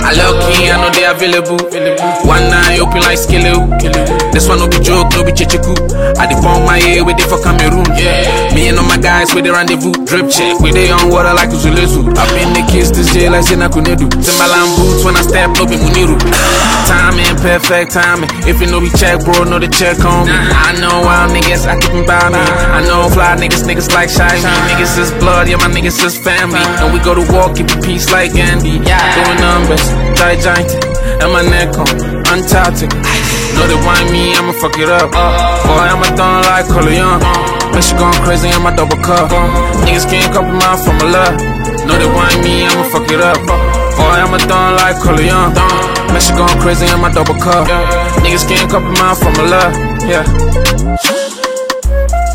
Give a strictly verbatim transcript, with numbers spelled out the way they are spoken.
I low key, I know they available. One night open like skillet. This one no be joke, no be chichiku. I dey bomb my ear with it for Cameroon. Yeah. Me and all my guys with the rendezvous. Drip check with the young water like Uzulezu. I been the kids this year like Senakunedu. Timbaland boots when I step, no be Muniru. Timing, perfect timing. If you know we check, bro, know the check on me. I know wild niggas, I keep them by me. I know fly niggas, niggas like shy. Niggas is blood, yeah, my niggas is family. And we go to war, keep the peace like Andy. Doing numbers, try giant, and my neck on, untapped. Know they want me, I'ma fuck it up. Boy, I'm a thorn like Corleone. But she going crazy, I'm a double cup. Niggas can't couple mine from my love. Know they want me, I'ma fuck it up. Boy, I'm a thorn like Corleone. But she going crazy, I'm a double cup. Niggas can't couple mine from my love. Yeah.